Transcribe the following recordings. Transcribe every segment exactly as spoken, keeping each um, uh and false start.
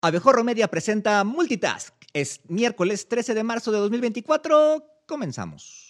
Abejorro Media presenta Multitask. Es miércoles trece de marzo de dos mil veinticuatro. Comenzamos.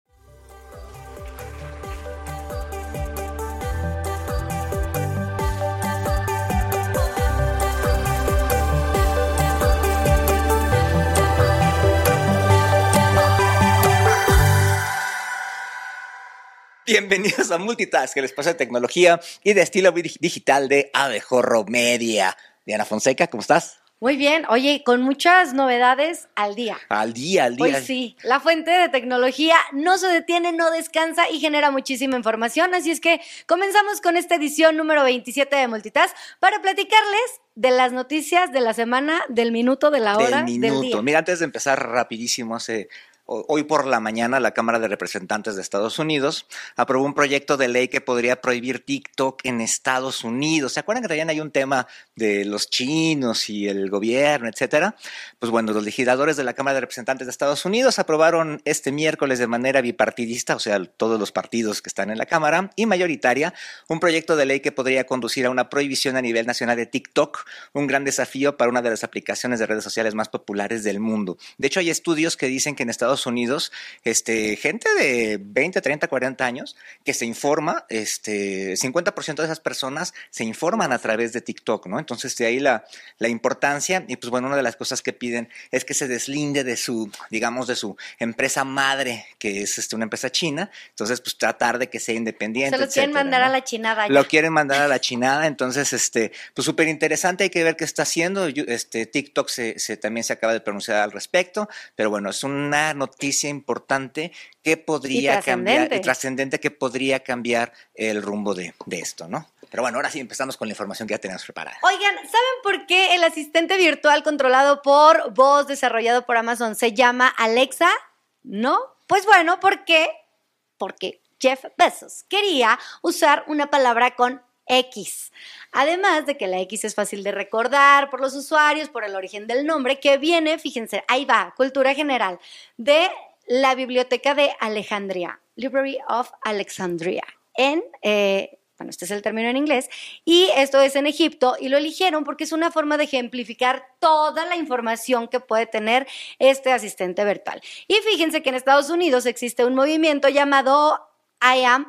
Bienvenidos a Multitask, el espacio de tecnología y de estilo digital de Abejorro Media. Diana Fonseca, ¿cómo estás? Muy bien. Oye, con muchas novedades al día. Al día, al día. Hoy sí, la fuente de tecnología no se detiene, no descansa y genera muchísima información. Así es que comenzamos con esta edición número veintisiete de Multitask para platicarles de las noticias de la semana, del minuto, de la hora, del minuto. del día. Mira, antes de empezar rapidísimo, hace... Hoy por la mañana la Cámara de Representantes de Estados Unidos aprobó un proyecto de ley que podría prohibir TikTok en Estados Unidos. ¿Se acuerdan que también hay un tema de los chinos y el gobierno, etcétera? Pues bueno, los legisladores de la Cámara de Representantes de Estados Unidos aprobaron este miércoles de manera bipartidista, o sea, todos los partidos que están en la Cámara, y mayoritaria, un proyecto de ley que podría conducir a una prohibición a nivel nacional de TikTok, un gran desafío para una de las aplicaciones de redes sociales más populares del mundo. De hecho, hay estudios que dicen que en Estados Unidos, este, gente de veinte, treinta, cuarenta años que se informa, este, cincuenta por ciento de esas personas se informan a través de TikTok, ¿no? Entonces, de ahí la, la importancia, y pues bueno, una de las cosas que piden es que se deslinde de su, digamos, de su empresa madre, que es este, una empresa china. Entonces, pues tratar de que sea independiente, Se lo quieren etcétera, mandar ¿no? a la chinada ya. Lo quieren mandar a la chinada, entonces, este, pues súper interesante, hay que ver qué está haciendo. Este, TikTok se, se, también se acaba de pronunciar al respecto, pero bueno, es una noticia importante que podría y cambiar, y trascendente que podría cambiar el rumbo de, de esto, ¿no? Pero bueno, ahora sí empezamos con la información que ya tenemos preparada. Oigan, ¿saben por qué el asistente virtual controlado por voz, desarrollado por Amazon, se llama Alexa? ¿No? Pues bueno, ¿por qué? Porque Jeff Bezos quería usar una palabra con X. Además de que la X es fácil de recordar por los usuarios, por el origen del nombre, que viene, fíjense, ahí va, cultura general, de la Biblioteca de Alejandría, Library of Alexandria, en, eh, bueno, este es el término en inglés, y esto es en Egipto, y lo eligieron porque es una forma de ejemplificar toda la información que puede tener este asistente virtual. Y fíjense que en Estados Unidos existe un movimiento llamado I Am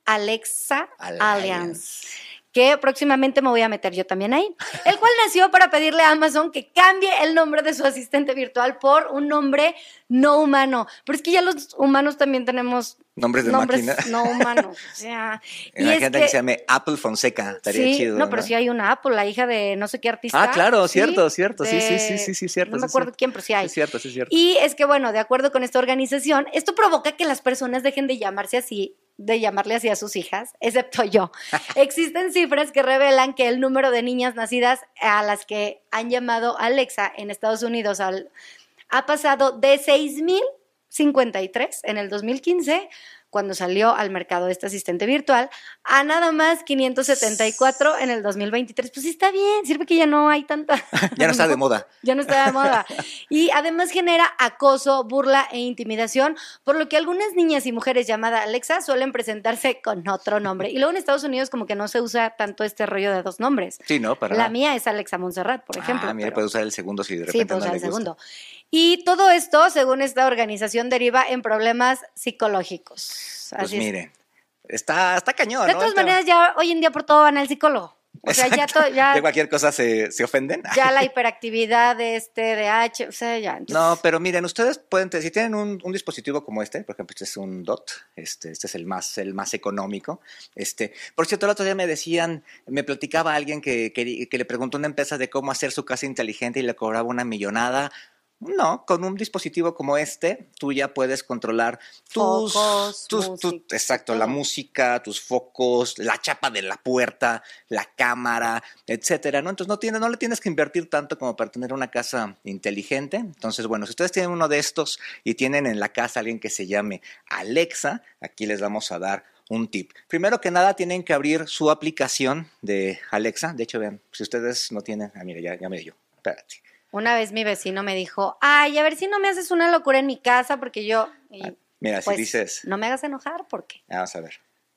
Alexa Alliance. Alliance. Que próximamente me voy a meter yo también ahí, el cual nació para pedirle a Amazon que cambie el nombre de su asistente virtual por un nombre no humano. Pero es que ya los humanos también tenemos nombres de nombres máquina. no humanos. O sea, imagínate y que, que se llame Apple Fonseca, estaría sí, chido. No, pero ¿no? sí hay una Apple, la hija de no sé qué artista. Ah, claro, ¿sí? cierto, cierto, de, sí, sí, sí, sí, sí, cierto. No me sí, acuerdo cierto. quién, pero sí hay. Sí, cierto, sí, cierto. Y es que, bueno, de acuerdo con esta organización, esto provoca que las personas dejen de llamarse así, de llamarle así a sus hijas, excepto yo. Existen cifras que revelan que el número de niñas nacidas a las que han llamado Alexa en Estados Unidos al, ha pasado de seis mil cincuenta y tres en el dos mil quince, cuando salió al mercado este asistente virtual, a nada más quinientos setenta y cuatro en el dos mil veintitrés. Pues sí está bien, sirve que ya no hay tanta... ya no está de moda. Ya no está de moda. Y además genera acoso, burla e intimidación, por lo que algunas niñas y mujeres llamadas Alexa suelen presentarse con otro nombre. Y luego en Estados Unidos como que no se usa tanto este rollo de dos nombres. Sí, ¿no? Para La nada. mía es Alexa Montserrat, por ejemplo. Ah, mira, pero... puede usar el segundo si de repente sí, puede no usar le el gusta. segundo. Y todo esto, según esta organización, deriva en problemas psicológicos. Pues Así miren, está, está cañón, de ¿no? todas Está... maneras, ya hoy en día por todo van al psicólogo. O sea, ya, to, ya, de cualquier cosa se, se ofenden. Ya la hiperactividad de este, de H, o sea, ya. Entonces... No, pero miren, ustedes pueden, si tienen un, un dispositivo como este, por ejemplo, este es un D O T, este, este es el más, el más económico. Este, por cierto, el otro día me decían, me platicaba alguien que, que, que le preguntó a una empresa de cómo hacer su casa inteligente y le cobraba una millonada. No, con un dispositivo como este, tú ya puedes controlar tus, focos, tus, tus exacto, la música, tus focos, la chapa de la puerta, la cámara, etcétera, ¿no? Entonces no tiene, no le tienes que invertir tanto como para tener una casa inteligente. Entonces, bueno, si ustedes tienen uno de estos y tienen en la casa alguien que se llame Alexa, aquí les vamos a dar un tip. Primero que nada, tienen que abrir su aplicación de Alexa. De hecho, vean, si ustedes no tienen, ah, mira, ya, ya me dio, espérate. Una vez mi vecino me dijo, ay, a ver si no me haces una locura en mi casa, porque yo... Y, ah, mira, pues, si dices... No me hagas enojar, ¿por qué? Vamos a ver.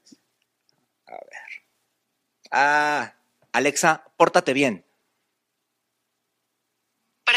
A ver. Ah, Alexa, pórtate bien.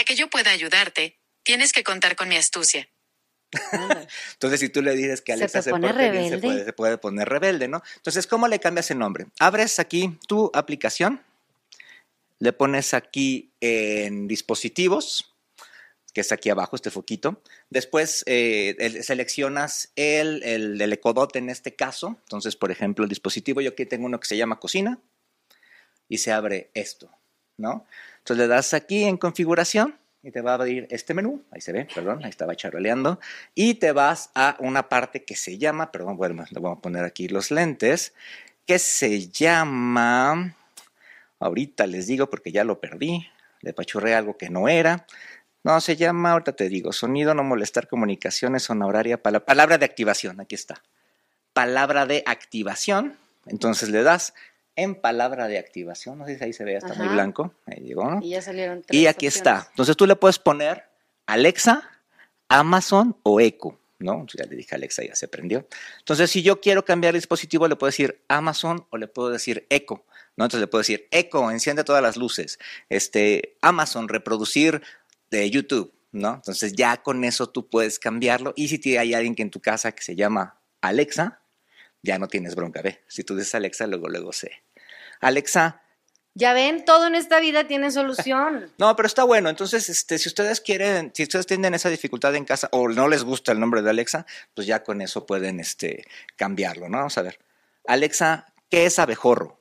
que yo pueda ayudarte, tienes que contar con mi astucia. Entonces, si tú le dices que Alexa se, se porte bien, se puede, se puede poner rebelde, ¿no? Entonces, ¿cómo le cambias el nombre? Abres aquí tu aplicación, le pones aquí en dispositivos, que está aquí abajo, este foquito. Después eh, el, seleccionas el, el, el Echo Dot en este caso. Entonces, por ejemplo, el dispositivo, yo aquí tengo uno que se llama cocina y se abre esto, ¿no? Entonces, le das aquí en configuración y te va a abrir este menú, ahí se ve, perdón, ahí estaba charoleando, y te vas a una parte que se llama, perdón, bueno, le vamos a poner aquí los lentes, que se llama, ahorita les digo porque ya lo perdí, le pachurré algo que no era, no, se llama, ahorita te digo, sonido, no molestar, comunicaciones, zona horaria, pala- palabra de activación, aquí está, palabra de activación, entonces le das en palabra de activación, no sé si ahí se ve, está Ajá. muy blanco, ahí llegó, ¿no? Y ya salieron tres Y aquí opciones. está, entonces tú le puedes poner Alexa, Amazon o Echo, ¿no? Ya le dije Alexa, ya se prendió. Entonces, si yo quiero cambiar el dispositivo, le puedo decir Amazon o le puedo decir Echo, ¿no? Entonces le puedo decir Echo, enciende todas las luces, este, Amazon, reproducir de YouTube, ¿no? Entonces ya con eso tú puedes cambiarlo, y si hay alguien que en tu casa que se llama Alexa, ya no tienes bronca, ¿ve? Si tú dices Alexa, luego, luego sé. Alexa. Ya ven, todo en esta vida tiene solución. No, pero está bueno. Entonces, este, si ustedes quieren, si ustedes tienen esa dificultad en casa o no les gusta el nombre de Alexa, pues ya con eso pueden este, cambiarlo, ¿no? Vamos a ver. Alexa, ¿qué es abejorro?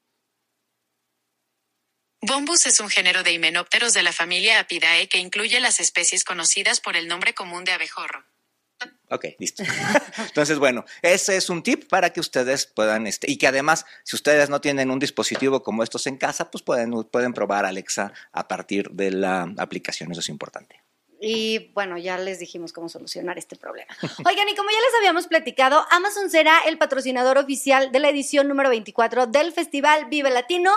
Bombus es un género de himenópteros de la familia Apidae que incluye las especies conocidas por el nombre común de abejorro. Ok, listo. Entonces, bueno, ese es un tip para que ustedes puedan, este, y que además, si ustedes no tienen un dispositivo como estos en casa, pues pueden, pueden probar Alexa a partir de la aplicación, eso es importante. Y bueno, ya les dijimos cómo solucionar este problema. Oigan, y como ya les habíamos platicado, Amazon será el patrocinador oficial de la edición número veinticuatro del Festival Vive Latino,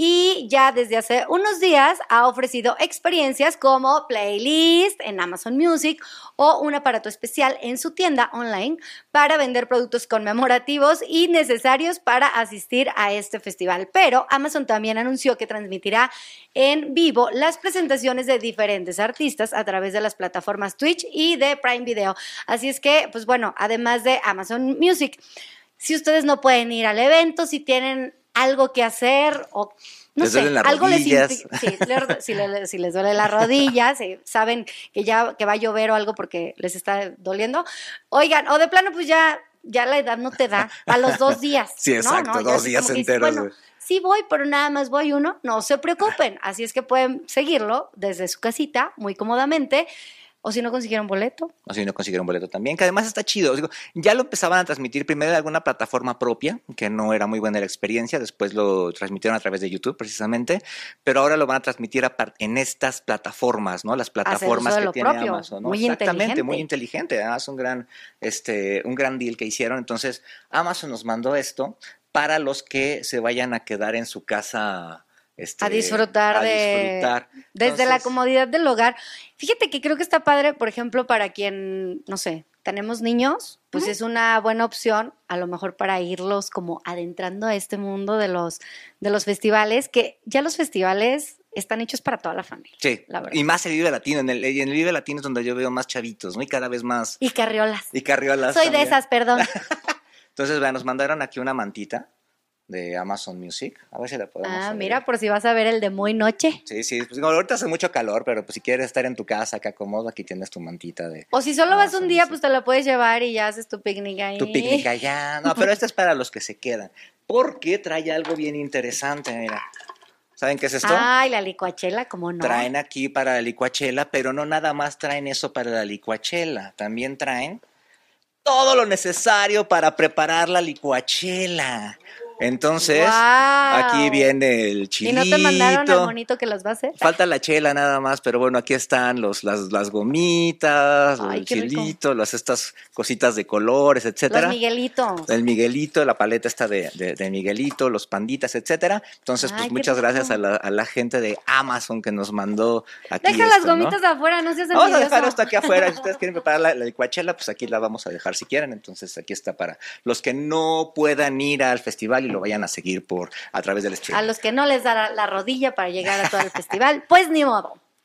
y ya desde hace unos días ha ofrecido experiencias como playlist en Amazon Music o un aparato especial en su tienda online para vender productos conmemorativos y necesarios para asistir a este festival. Pero Amazon también anunció que transmitirá en vivo las presentaciones de diferentes artistas a través de las plataformas Twitch y de Prime Video. Así es que, pues bueno, además de Amazon Music, si ustedes no pueden ir al evento, si tienen algo que hacer o no les sé, duelen las algo rodillas. les sí, les, si, les, si les duele las rodillas, si saben que ya que va a llover o algo porque les está doliendo, oigan, o de plano pues ya ya la edad no te da a los dos días. Sí, exacto, ¿no? ¿no? dos días dices, enteros. Bueno, sí voy, pero nada más voy uno, no se preocupen. Así es que pueden seguirlo desde su casita, muy cómodamente, o si no consiguieron boleto. O si no consiguieron boleto también, que además está chido. Digo, ya lo empezaban a transmitir primero de alguna plataforma propia, que no era muy buena la experiencia, después lo transmitieron a través de YouTube precisamente, pero ahora lo van a transmitir a par- en estas plataformas, ¿no? Las plataformas que tiene propio, Amazon, ¿no? Muy Exactamente, inteligente. muy inteligente. Además, un gran, este, un gran deal que hicieron. Entonces, Amazon nos mandó esto para los que se vayan a quedar en su casa. Este, a disfrutar a de disfrutar. desde Entonces, la comodidad del hogar. Fíjate que creo que está padre, por ejemplo, para quien, no sé, tenemos niños, pues uh-huh. es una buena opción, a lo mejor para irlos como adentrando a este mundo de los, de los festivales, que ya los festivales están hechos para toda la familia. Sí, la verdad. Y más el Vive Latino, en el, en el Vive Latino es donde yo veo más chavitos, ¿no? Y cada vez más. Y carriolas. Y carriolas. Soy también. de esas, perdón. Entonces, vean, nos mandaron aquí una mantita de Amazon Music. A ver si la podemos Ah, ver. mira, por si vas a ver el de muy noche. Sí, sí. Pues, ahorita hace mucho calor, pero pues si quieres estar en tu casa acá cómodo, aquí tienes tu mantita de... O si solo Amazon vas un día, Music. Pues te la puedes llevar y ya haces tu picnic ahí. Tu picnic allá. No, pero esta es para los que se quedan. Porque trae algo bien interesante, mira. ¿Saben qué es esto? Ay, la licuachela, ¿cómo no? Traen aquí para la licuachela, pero no nada más traen eso para la licuachela. También traen todo lo necesario para preparar la licuachela. Entonces, wow. aquí viene el chilito. ¿Y no te mandaron al monito que los va a hacer? Falta la chela nada más, pero bueno, aquí están los, las, las gomitas, Ay, el qué chilito, rico. las estas cositas de colores, etcétera. Los Miguelitos. El Miguelito, la paleta esta de, de, de Miguelito, los panditas, etcétera. Entonces, Ay, pues qué muchas rico. gracias a la, a la gente de Amazon que nos mandó aquí. Deja esto, las gomitas ¿no? afuera, no seas Vamos a envidioso. dejar esto aquí afuera. Si ustedes quieren preparar la, la licuachela, pues aquí la vamos a dejar si quieren. Entonces, aquí está para los que no puedan ir al festival y lo vayan a seguir por a través del stream. A los que no les da la, la rodilla para llegar a todo el festival, pues ni modo.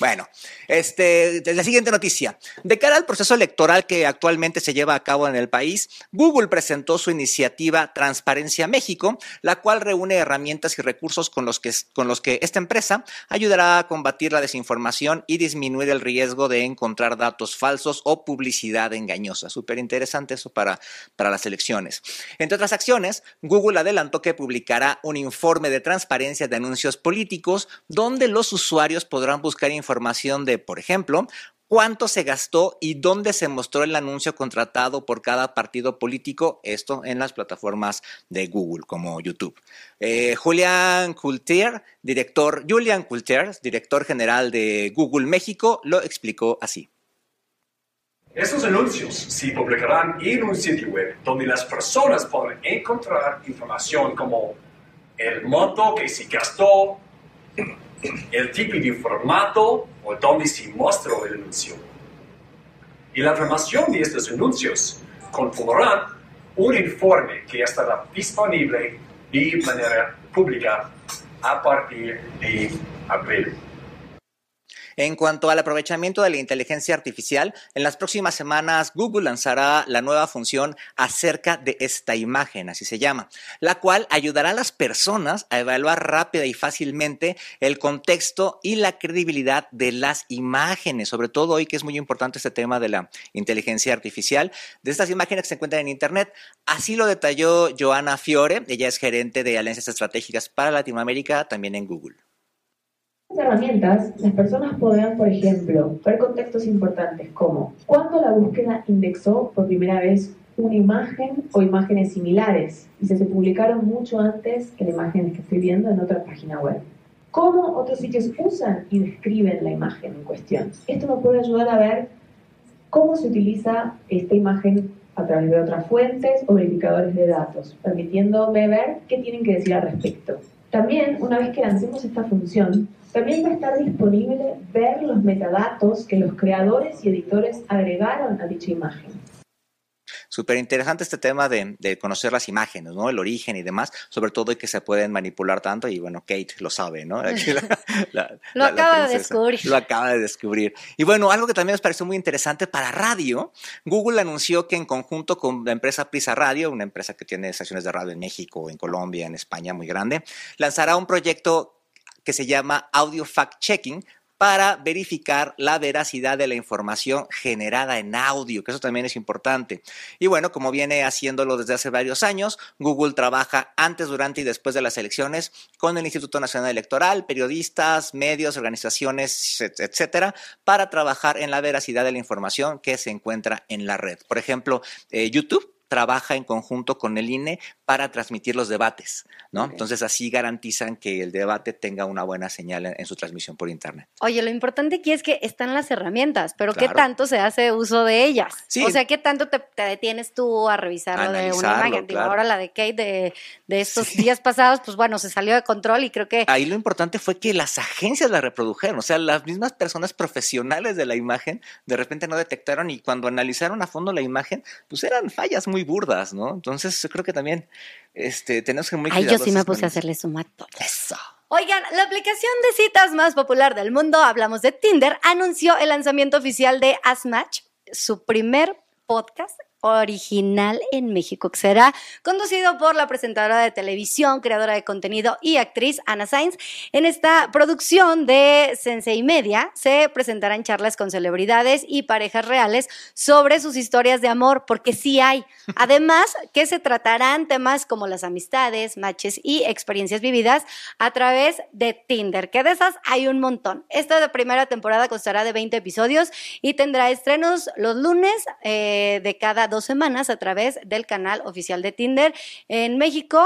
Bueno, este, la siguiente noticia. De cara al proceso electoral que actualmente se lleva a cabo en el país, Google presentó su iniciativa Transparencia México, la cual reúne herramientas y recursos con los que, con los que esta empresa ayudará a combatir la desinformación y disminuir el riesgo de encontrar datos falsos o publicidad engañosa. Súper interesante eso para, para las elecciones. Entre otras acciones, Google adelantó que publicará un informe de transparencia de anuncios políticos donde los usuarios podrán buscar información información de, por ejemplo, cuánto se gastó y dónde se mostró el anuncio contratado por cada partido político, esto en las plataformas de Google como YouTube. Eh, Julian Coulter, director, Julian Coulter, director general de Google México, lo explicó así. Estos anuncios se publicarán en un sitio web donde las personas podrán encontrar información como el monto que se gastó, el tipo de formato o donde se mostró el anuncio. Y la información de estos anuncios conformarán un informe que estará disponible de manera pública a partir de abril. En cuanto al aprovechamiento de la inteligencia artificial, en las próximas semanas Google lanzará la nueva función acerca de esta imagen, así se llama, la cual ayudará a las personas a evaluar rápida y fácilmente el contexto y la credibilidad de las imágenes, sobre todo hoy que es muy importante este tema de la inteligencia artificial, de estas imágenes que se encuentran en Internet. Así lo detalló Joana Fiore, ella es gerente de Alianzas Estratégicas para Latinoamérica, también en Google. Herramientas, las personas podrán, por ejemplo, ver contextos importantes como cuándo la búsqueda indexó por primera vez una imagen o imágenes similares y si se publicaron mucho antes que las imágenes que estoy viendo en otra página web. Cómo otros sitios usan y describen la imagen en cuestión. Esto nos puede ayudar a ver cómo se utiliza esta imagen a través de otras fuentes o verificadores de datos, permitiéndome ver qué tienen que decir al respecto. También, una vez que lancemos esta función, también va a estar disponible ver los metadatos que los creadores y editores agregaron a dicha imagen. Súper interesante este tema de, de conocer las imágenes, ¿no? El origen y demás, sobre todo y que se pueden manipular tanto y bueno, Kate lo sabe, ¿no? Aquí la, la, lo la, acaba la de descubrir. Lo acaba de descubrir. Y bueno, algo que también nos pareció muy interesante para radio, Google anunció que en conjunto con la empresa Prisa Radio, una empresa que tiene estaciones de radio en México, en Colombia, en España, muy grande, lanzará un proyecto que se llama Audio Fact Checking, para verificar la veracidad de la información generada en audio, que eso también es importante. Y bueno, como viene haciéndolo desde hace varios años, Google trabaja antes, durante y después de las elecciones con el Instituto Nacional Electoral, periodistas, medios, organizaciones, etcétera, para trabajar en la veracidad de la información que se encuentra en la red. Por ejemplo, eh, YouTube trabaja en conjunto con el I N E para transmitir los debates, ¿no? Okay. Entonces así garantizan que el debate tenga una buena señal en, en su transmisión por internet. Oye, lo importante aquí es que están las herramientas, pero claro. ¿qué tanto se hace uso de ellas? Sí. O sea, ¿qué tanto te, te detienes tú a revisarlo de una imagen? Digo, claro. ahora la de Kate de, de estos sí. días pasados, pues bueno, se salió de control y creo que... Ahí lo importante fue que las agencias la reprodujeron, o sea, las mismas personas profesionales de la imagen de repente no detectaron y cuando analizaron a fondo la imagen, pues eran fallas muy burdas, ¿no? Entonces yo creo que también este, tenemos que ser muy Ay, cuidadosos. Yo sí me puse a hacerle suma a todo. Eso. Oigan, la aplicación de citas más popular del mundo, hablamos de Tinder, anunció el lanzamiento oficial de As Match, su primer podcast original en México, que será conducido por la presentadora de televisión, creadora de contenido y actriz Ana Sainz. En esta producción de Sensei Media se presentarán charlas con celebridades y parejas reales sobre sus historias de amor, porque sí hay. Además, que se tratarán temas como las amistades, matches y experiencias vividas a través de Tinder, que de esas hay un montón. Esta de primera temporada constará de veinte episodios y tendrá estrenos los lunes eh, de cada dos semanas a través del canal oficial de Tinder en México,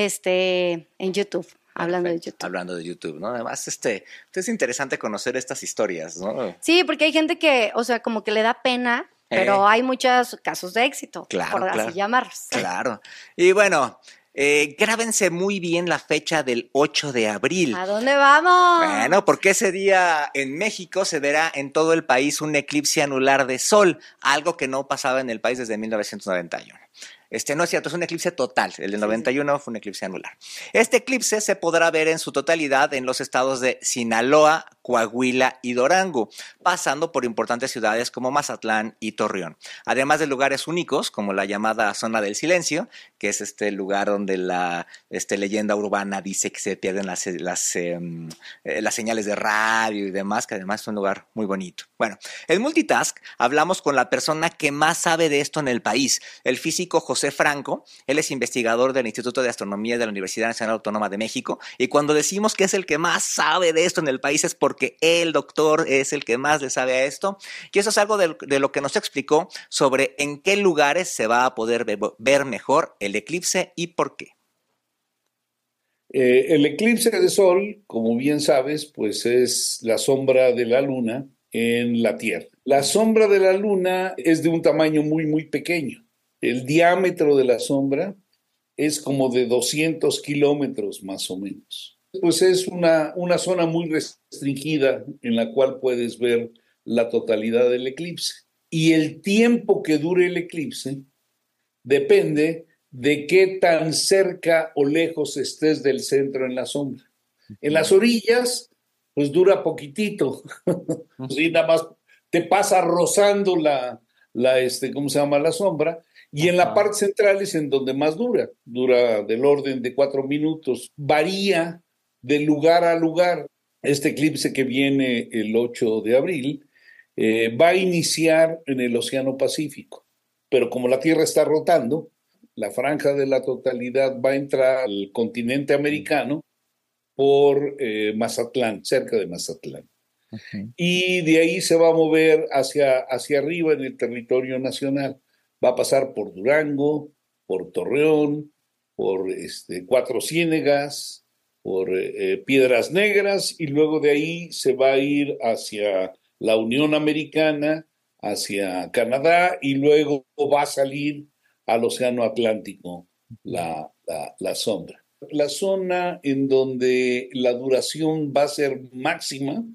este, en YouTube. Hablando Perfecto. de YouTube. Hablando de YouTube, ¿no? Además, este, es interesante conocer estas historias, ¿no? Sí, porque hay gente que, o sea, como que le da pena, eh. pero hay muchos casos de éxito, claro, por claro. así llamarlos. Claro. Y bueno, eh, grábense muy bien la fecha del ocho de abril. ¿A dónde vamos? Bueno, porque ese día en México se verá en todo el país un eclipse anular de sol, algo que no pasaba en el país desde mil novecientos noventa y uno. Este, no es cierto, es un eclipse total. El del noventa y uno fue un eclipse anular. Este eclipse se podrá ver en su totalidad en los estados de Sinaloa, Coahuila y Durango, pasando por importantes ciudades como Mazatlán y Torreón. Además de lugares únicos, como la llamada Zona del Silencio, que es este lugar donde la este, leyenda urbana dice que se pierden las, las, eh, las señales de radio y demás, que además es un lugar muy bonito. Bueno, en Multitask hablamos con la persona que más sabe de esto en el país, el físico José Franco. Él es investigador del Instituto de Astronomía de la Universidad Nacional Autónoma de México, y cuando decimos que es el que más sabe de esto en el país es porque el doctor es el que más le sabe a esto, y eso es algo de, de lo que nos explicó sobre en qué lugares se va a poder ve, ver mejor el eclipse y por qué. Eh, el eclipse de sol, como bien sabes, pues es la sombra de la luna en la Tierra. La sombra de la luna es de un tamaño muy, muy pequeño. El diámetro de la sombra es como de doscientos kilómetros más o menos. Pues es una, una zona muy restringida en la cual puedes ver la totalidad del eclipse. Y el tiempo que dure el eclipse depende de qué tan cerca o lejos estés del centro en la sombra. En las orillas, pues dura poquitito. Sí, nada más te pasa rozando la, la este, ¿cómo se llama? La sombra. Y en la parte central es en donde más dura. Dura del orden de cuatro minutos. Varía de lugar a lugar. Este eclipse que viene el ocho de abril eh, va a iniciar en el Océano Pacífico. Pero como la Tierra está rotando, la franja de la totalidad va a entrar al continente americano por eh, Mazatlán, cerca de Mazatlán. Uh-huh. Y de ahí se va a mover hacia, hacia arriba en el territorio nacional. Va a pasar por Durango, por Torreón, por este, Cuatro Ciénegas, por eh, Piedras Negras, y luego de ahí se va a ir hacia la Unión Americana, hacia Canadá, y luego va a salir al Océano Atlántico la, la, la sombra. La zona en donde la duración va a ser máxima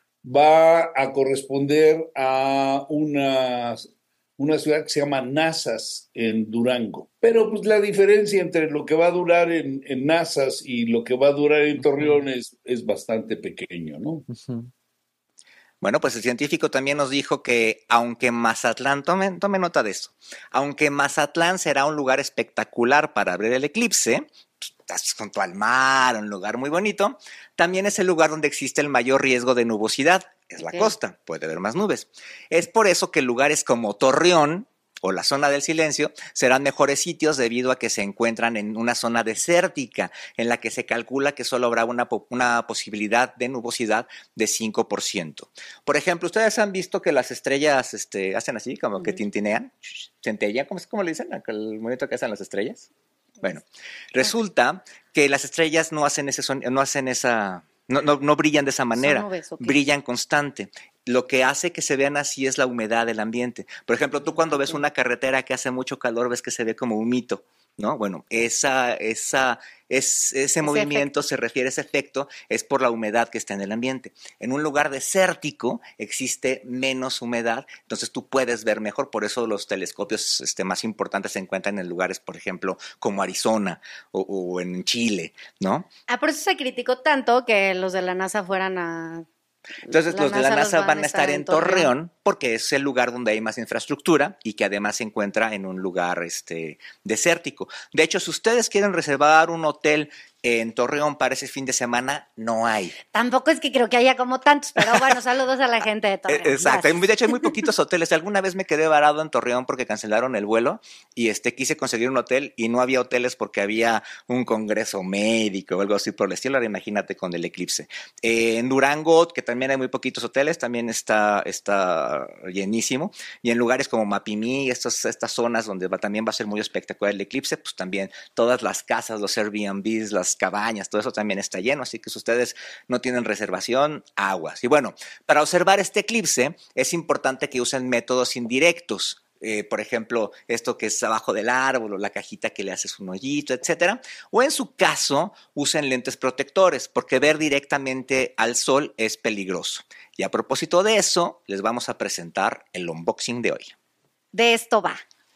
va a corresponder a una, una ciudad que se llama Nazas, en Durango. Pero pues la diferencia entre lo que va a durar en, en Nazas y lo que va a durar en Torreón es, es bastante pequeño, ¿no? Uh-huh. Bueno, pues el científico también nos dijo que aunque Mazatlán, tome, tome nota de eso, aunque Mazatlán será un lugar espectacular para ver el eclipse, estás junto al mar, un lugar muy bonito, también es el lugar donde existe el mayor riesgo de nubosidad, es la okay. costa, puede haber más nubes. Es por eso que lugares como Torreón o la Zona del Silencio serán mejores sitios debido a que se encuentran en una zona desértica en la que se calcula que solo habrá una, una posibilidad de nubosidad de cinco por ciento. Por ejemplo, ¿ustedes han visto que las estrellas este, hacen así, como que tintinean, centellan? ¿Cómo, cómo le dicen? ¿El movimiento que hacen las estrellas? Bueno, resulta que las estrellas no hacen ese son, no hacen esa, no, no, no brillan de esa manera, nubes, okay. brillan constante. Lo que hace que se vean así es la humedad del ambiente. Por ejemplo, tú cuando ves una carretera que hace mucho calor, ves que se ve como humito, ¿no? Bueno, esa, esa, es, ese, ese movimiento efecto. se refiere a ese efecto, es por la humedad que está en el ambiente. En un lugar desértico existe menos humedad, entonces tú puedes ver mejor. Por eso los telescopios este, más importantes se encuentran en lugares, por ejemplo, como Arizona o, o en Chile, ¿no? Ah, por eso se criticó tanto que los de la NASA fueran a... Entonces la los de la NASA van, van a estar en Torreón, Torreón porque es el lugar donde hay más infraestructura y que además se encuentra en un lugar este, desértico. De hecho, si ustedes quieren reservar un hotel en Torreón para ese fin de semana, no hay. Tampoco es que creo que haya como tantos, pero bueno, saludos a la gente de Torreón. Exacto, Gracias. De hecho hay muy poquitos hoteles. Alguna vez me quedé varado en Torreón porque cancelaron el vuelo y este quise conseguir un hotel y no había hoteles porque había un congreso médico o algo así por el estilo. Ahora imagínate con el eclipse. Eh, en Durango, que también hay muy poquitos hoteles, también está, está llenísimo. Y en lugares como Mapimí, estos, estas zonas donde va, también va a ser muy espectacular el eclipse, pues también todas las casas, los Airbnbs, las cabañas, todo eso también está lleno, así que si ustedes no tienen reservación, aguas. Y bueno, para observar este eclipse es importante que usen métodos indirectos. Eh, por ejemplo, esto que es abajo del árbol o la cajita que le haces un hoyito, etcétera. O en su caso, usen lentes protectores porque ver directamente al sol es peligroso. Y a propósito de eso, les vamos a presentar el unboxing de hoy. De esto va.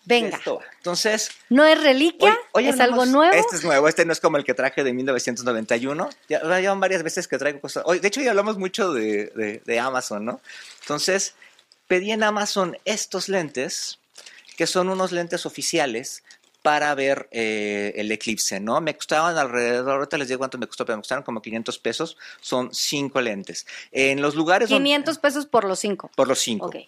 Venga. Esto va. Entonces, ¿No es reliquia? hoy- hoy ¿Es hablamos- algo nuevo? Este es nuevo, este no es como el que traje de mil novecientos noventa y uno. Ya ya llevan varias veces que traigo cosas. Hoy, de hecho, ya hablamos mucho de, de- de Amazon, ¿no? Entonces, pedí en Amazon estos lentes, que son unos lentes oficiales para ver eh, el eclipse, ¿no? Me costaban alrededor, ahorita les digo cuánto me costó, pero me costaron como quinientos pesos, son cinco lentes. En los lugares donde- quinientos pesos por los cinco. por los cinco. Ok.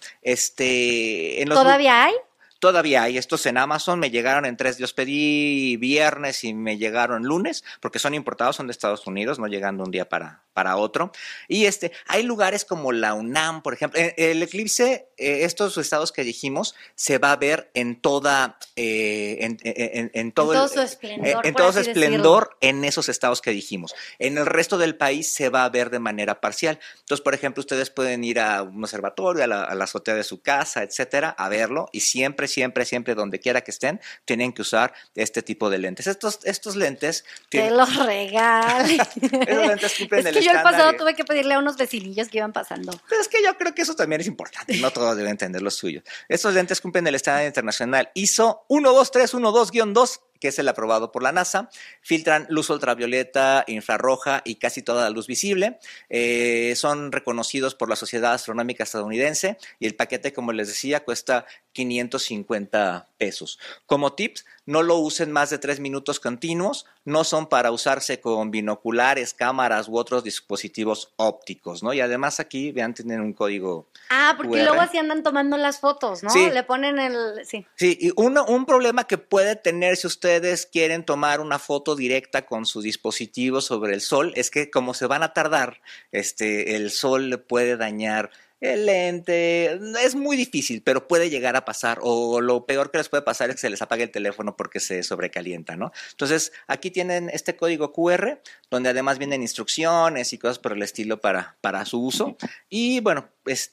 Este, en los lu- ¿Todavía hay? Todavía hay estos en Amazon, me llegaron en tres, los pedí viernes y me llegaron lunes, porque son importados, son de Estados Unidos, no llegando un día para, para otro. Y este, hay lugares como la UNAM, por ejemplo, eh, el eclipse, eh, estos estados que dijimos, se va a ver en toda, eh, en, en- en todo, En todo el- su esplendor, eh, en por todo su así esplendor en esos estados que dijimos. En el resto del país se va a ver de manera parcial. Entonces, por ejemplo, ustedes pueden ir a un observatorio, a la, a la azotea de su casa, etcétera, a verlo, y siempre, siempre, siempre, donde quiera que estén, tienen que usar este tipo de lentes. Estos, estos lentes Te tienen- los regale. esos lentes cumplen Es el que yo el estándar pasado y- tuve que pedirle a unos vecinillos que iban pasando. Pero es que yo creo que eso también es importante, no todos deben entender lo suyo. Estos lentes cumplen el estándar internacional I S O uno dos tres uno dos guión dos, que es el aprobado por la NASA. Filtran luz ultravioleta, infrarroja y casi toda la luz visible. Eh, son reconocidos por la Sociedad Astronómica Estadounidense y el paquete, como les decía, cuesta quinientos cincuenta pesos. Como tips, no lo usen más de tres minutos continuos. No son para usarse con binoculares, cámaras u otros dispositivos ópticos, ¿no? Y además aquí, vean, tienen un código. Ah, porque U R. luego así andan tomando las fotos, ¿no? Sí. Le ponen el... Sí. Sí, y uno, un problema que puede tener si ustedes quieren tomar una foto directa con su dispositivo sobre el sol es que como se van a tardar, este, el sol le puede dañar el lente. Es muy difícil, pero puede llegar a pasar. O lo peor que les puede pasar es que se les apague el teléfono porque se sobrecalienta, ¿no? Entonces, aquí tienen este código Q R, donde además vienen instrucciones y cosas por el estilo para, para su uso. Y bueno,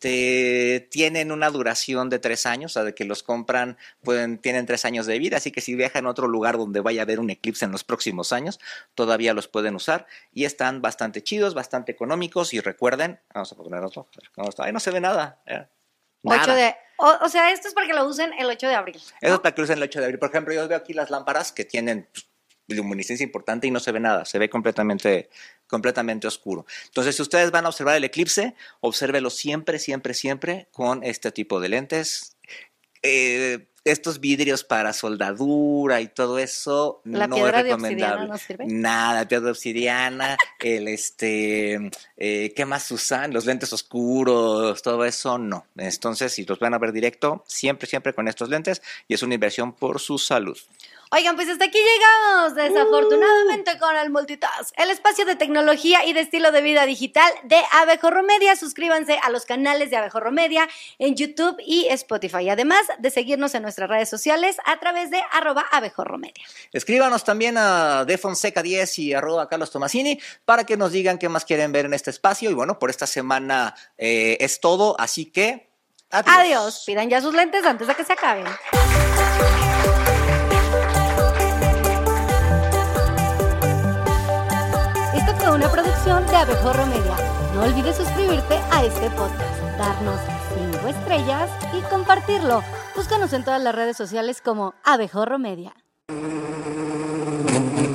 este, tienen una duración de tres años, o sea, de que los compran, pueden, tienen tres años de vida, así que si viajan a otro lugar donde vaya a haber un eclipse en los próximos años, todavía los pueden usar y están bastante chidos, bastante económicos y recuerden, vamos a poner otro, a ver cómo está, ahí no se ve nada. eh, nada. ocho de... O, o sea, esto es para que lo usen el ocho de abril. ¿no? Eso es para que lo usen el ocho de abril. Por ejemplo, yo veo aquí las lámparas que tienen pues, luminiscencia importante y no se ve nada, se ve completamente, completamente oscuro. Entonces, si ustedes van a observar el eclipse, obsérvelo siempre, siempre, siempre con este tipo de lentes. Eh, estos vidrios para soldadura y todo eso La no piedra es de recomendable. obsidiana no sirve. Nada, piedra de obsidiana, el este, eh, ¿qué más usan? Los lentes oscuros, todo eso no. Entonces, si los van a ver directo, siempre, siempre con estos lentes y es una inversión por su salud. Oigan, pues hasta aquí llegamos, desafortunadamente, con el Multitask, el espacio de tecnología y de estilo de vida digital de Abejorro Media. Suscríbanse a los canales de Abejorro Media en YouTube y Spotify, además de seguirnos en nuestras redes sociales a través de arroba Abejorro Media. Escríbanos también a defonseca diez y arroba Carlos Tomasini para que nos digan qué más quieren ver en este espacio. Y bueno, por esta semana eh, es todo, así que adiós. Adiós, pidan ya sus lentes antes de que se acaben. Esta fue una producción de Abejorro Media. No olvides suscribirte a este podcast, darnos cinco estrellas y compartirlo. Búscanos en todas las redes sociales como Abejorro Media.